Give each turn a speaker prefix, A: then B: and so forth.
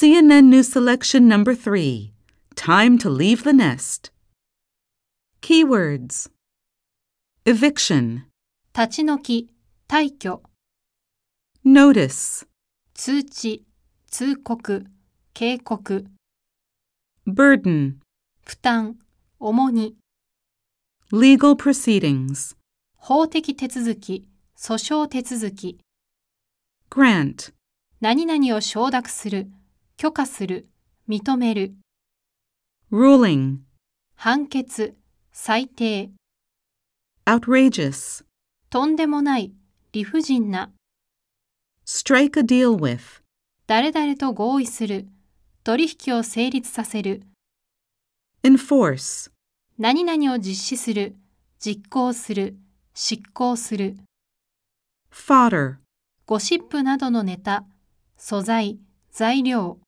A: CNN News Selection Number 3. Time to leave the nest. Keywords. Eviction.
B: 立ち退き、退去、
A: Notice.
B: 通知、通告、警告、
A: Burden.
B: 負担、重荷、
A: Legal proceedings.
B: 法的手続き、訴訟手続き、
A: Grant.
B: 何々を承諾する、許可する、認める、
A: Ruling.
B: 判決、裁定、
A: Outrageous.
B: とんでもない、理不尽な、
A: Strike a deal with.
B: 誰々と合意する、取引を成立させる、
A: Enforce.
B: 何々を実施する、実行する、執行する、
A: Fodder.
B: ゴシップなどのネタ、素材、材料、